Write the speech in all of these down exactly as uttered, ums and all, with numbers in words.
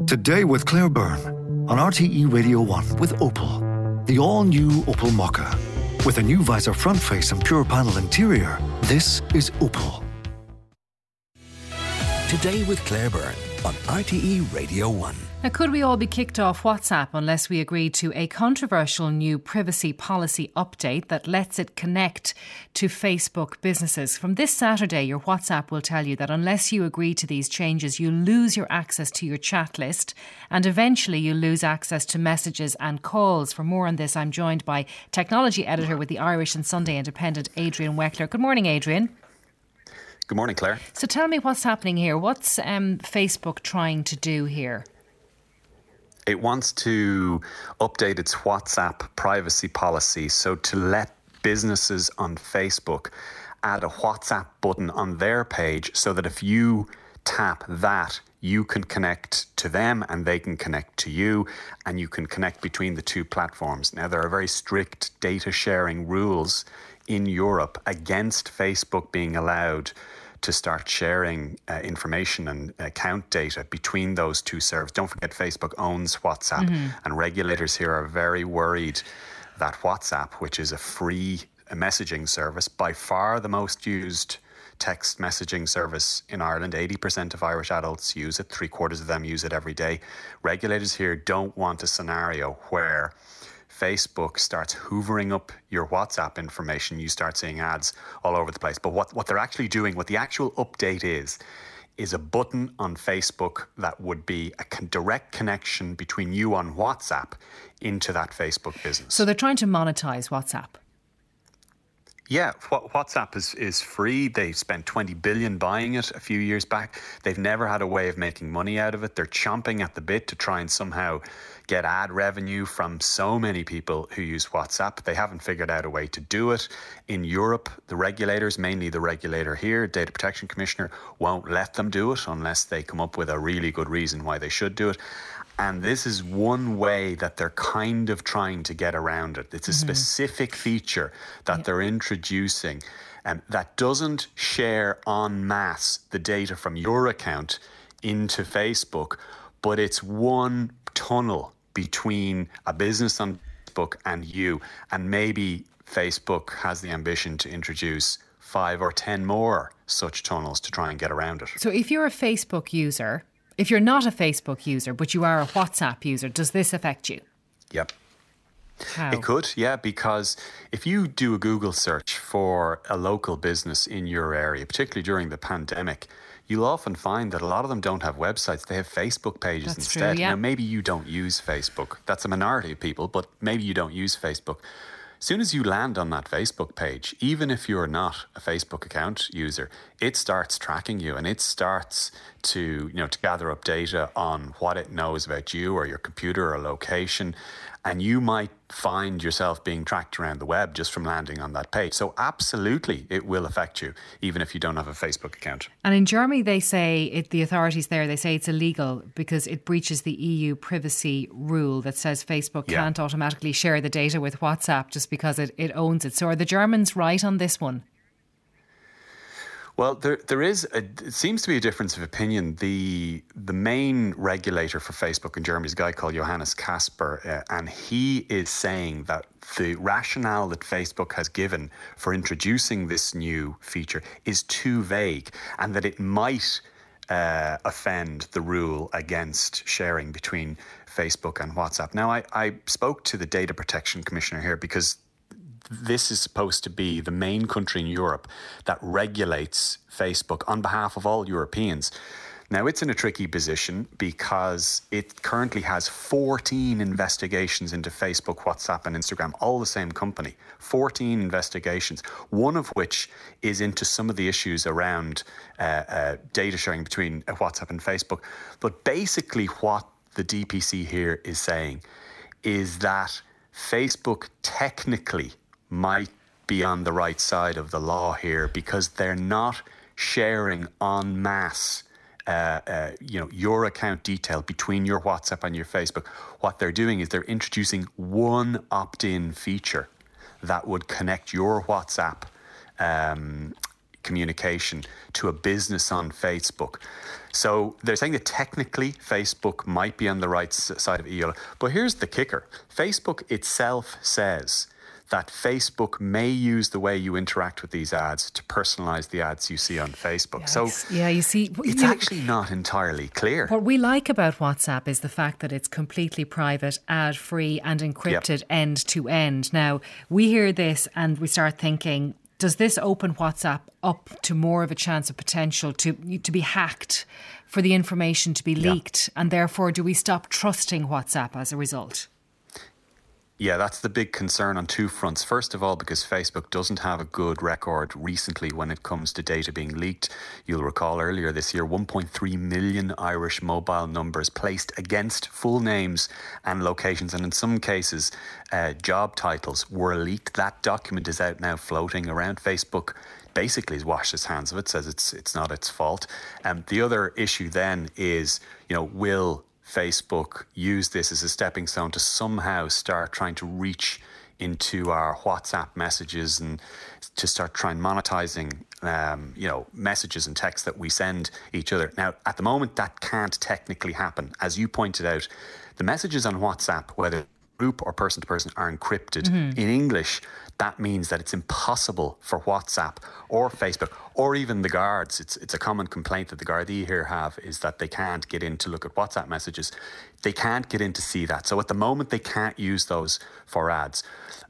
Today with Claire Byrne on R T E Radio one with Opel. The all-new Opel Mokka. With a new visor front face and pure panel interior, this is Opel. Today with Claire Byrne on R T E Radio one. Now, could we all be kicked off WhatsApp unless we agree to a controversial new privacy policy update that lets it connect to Facebook businesses? From this Saturday, your WhatsApp will tell you that unless you agree to these changes, you lose your access to your chat list and eventually you lose access to messages and calls. For more on this, I'm joined by technology editor with the Irish and Sunday Independent, Adrian Weckler. Good morning, Adrian. Good morning, Claire. So tell me what's happening here. What's um, Facebook trying to do here? It wants to update its WhatsApp privacy policy so to let businesses on Facebook add a WhatsApp button on their page so that if you tap that, you can connect to them and they can connect to you and you can connect between the two platforms. Now, there are very strict data sharing rules in Europe against Facebook being allowed to start sharing uh, information and account data between those two servers. Don't forget, Facebook owns WhatsApp, mm-hmm. and regulators here are very worried that WhatsApp, which is a free messaging service, by far the most used text messaging service in Ireland. eighty percent of Irish adults use it, three quarters of them use it every day. Regulators here don't want a scenario where Facebook starts hoovering up your WhatsApp information. You start seeing ads all over the place. But what, what they're actually doing, what the actual update is, is a button on Facebook that would be a con- direct connection between you on WhatsApp into that Facebook business. So they're trying to monetize WhatsApp. Yeah, WhatsApp is, is free. They spent twenty billion dollars buying it a few years back. They've never had a way of making money out of it. They're chomping at the bit to try and somehow get ad revenue from so many people who use WhatsApp. They haven't figured out a way to do it. In Europe, the regulators, mainly the regulator here, Data Protection Commissioner, won't let them do it unless they come up with a really good reason why they should do it. And this is one way that they're kind of trying to get around it. It's a mm-hmm. specific feature that yeah. they're introducing um, that doesn't share en masse the data from your account into Facebook, but it's one tunnel between a business on Facebook and you. And maybe Facebook has the ambition to introduce five or ten more such tunnels to try and get around it. So if you're a Facebook user... If you're not a Facebook user, but you are a WhatsApp user, does this affect you? Yep. How? It could, yeah, because if you do a Google search for a local business in your area, particularly during the pandemic, you'll often find that a lot of them don't have websites. They have Facebook pages That's instead. True, yeah. Now, maybe you don't use Facebook. That's a minority of people, but maybe you don't use Facebook. As soon as you land on that Facebook page, even if you're not a Facebook account user, it starts tracking you and it starts to, you know, to gather up data on what it knows about you or your computer or location. And you might find yourself being tracked around the web just from landing on that page. So absolutely, it will affect you, even if you don't have a Facebook account. And in Germany, they say, it, the authorities there, they say it's illegal because it breaches the E U privacy rule that says Facebook yeah. can't automatically share the data with WhatsApp just because it, it owns it. So are the Germans right on this one? Well, there there is a, it seems to be a difference of opinion. The the main regulator for Facebook in Germany is a guy called Johannes Kasper, uh, and he is saying that the rationale that Facebook has given for introducing this new feature is too vague, and that it might uh, offend the rule against sharing between Facebook and WhatsApp. Now, I, I spoke to the Data Protection Commissioner here because this is supposed to be the main country in Europe that regulates Facebook on behalf of all Europeans. Now, it's in a tricky position because it currently has fourteen investigations into Facebook, WhatsApp and Instagram, all the same company. fourteen investigations, one of which is into some of the issues around uh, uh, data sharing between WhatsApp and Facebook. But basically what the D P C here is saying is that Facebook technically might be on the right side of the law here because they're not sharing en masse uh, uh, you know, your account detail between your WhatsApp and your Facebook. What they're doing is they're introducing one opt-in feature that would connect your WhatsApp um, communication to a business on Facebook. So they're saying that technically Facebook might be on the right side of E U L A. But here's the kicker. Facebook itself says that Facebook may use the way you interact with these ads to personalise the ads you see on Facebook. Yes. So yeah, you see, it's you, actually not entirely clear. What we like about WhatsApp is the fact that it's completely private, ad-free and encrypted yep. end to end. Now, we hear this and we start thinking, does this open WhatsApp up to more of a chance of potential to to be hacked, for the information to be leaked? Yeah. And therefore, do we stop trusting WhatsApp as a result? Yeah, that's the big concern on two fronts. First of all, because Facebook doesn't have a good record recently when it comes to data being leaked. You'll recall earlier this year, one point three million Irish mobile numbers placed against full names and locations. And in some cases, uh, job titles were leaked. That document is out now floating around. Facebook basically has washed its hands of it, says it's it's not its fault. Um, the other issue then is, you know, will Facebook use this as a stepping stone to somehow start trying to reach into our WhatsApp messages and to start trying monetizing, um, you know, messages and texts that we send each other. Now, at the moment, that can't technically happen. As you pointed out, the messages on WhatsApp, whether group or person to person, are encrypted. Mm-hmm. In English, that means that it's impossible for WhatsApp or Facebook or even the guards. It's it's a common complaint that the Gardaí here have, is that they can't get in to look at WhatsApp messages. They can't get in to see that. So at the moment, they can't use those for ads.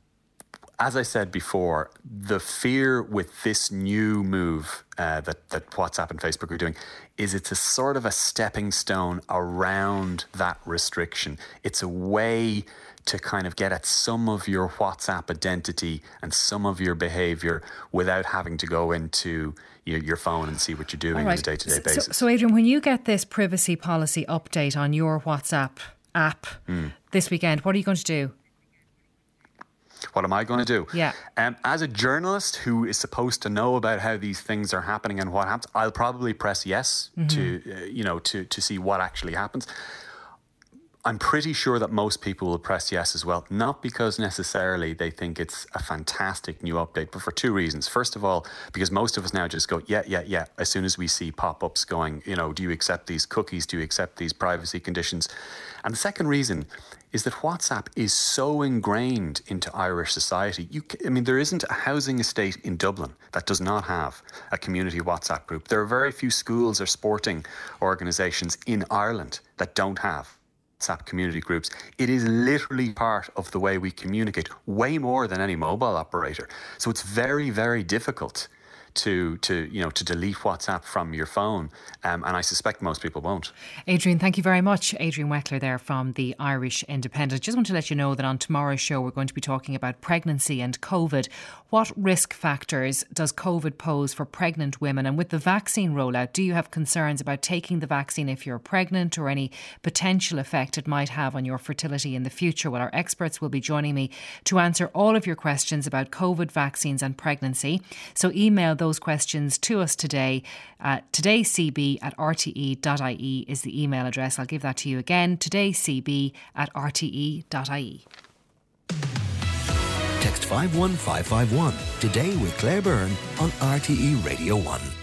As I said before, the fear with this new move uh, that, that WhatsApp and Facebook are doing is it's a sort of a stepping stone around that restriction. It's a way to kind of get at some of your WhatsApp identity and some of your behaviour without having to go into your, your phone and see what you're doing right. on a day-to-day so, basis. So, so Adrian, when you get this privacy policy update on your WhatsApp app mm. this weekend, what are you going to do? What am I going to do? Yeah. Um, as a journalist who is supposed to know about how these things are happening and what happens, I'll probably press yes mm-hmm. to, uh, you know, to to see what actually happens. I'm pretty sure that most people will press yes as well, not because necessarily they think it's a fantastic new update, but for two reasons. First of all, because most of us now just go, yeah, yeah, yeah, as soon as we see pop-ups going, you know, do you accept these cookies? Do you accept these privacy conditions? And the second reason is that WhatsApp is so ingrained into Irish society. You, I mean, there isn't a housing estate in Dublin that does not have a community WhatsApp group. There are very few schools or sporting organisations in Ireland that don't have WhatsApp community groups. It is literally part of the way we communicate, way more than any mobile operator. So it's very, very difficult to to you know to delete WhatsApp from your phone, um, and I suspect most people won't. Adrian, thank you very much. Adrian Weckler there from the Irish Independent. Just want to let you know that on tomorrow's show we're going to be talking about pregnancy and COVID. What risk factors does COVID pose for pregnant women? And with the vaccine rollout, do you have concerns about taking the vaccine if you're pregnant, or any potential effect it might have on your fertility in the future? Well, our experts will be joining me to answer all of your questions about COVID vaccines and pregnancy. So email those questions to us today. Uh, todaycb at r t e dot i e is the email address. I'll give that to you again. todaycb at r t e dot i e. Text five one five five one. Today with Claire Byrne on R T E Radio one.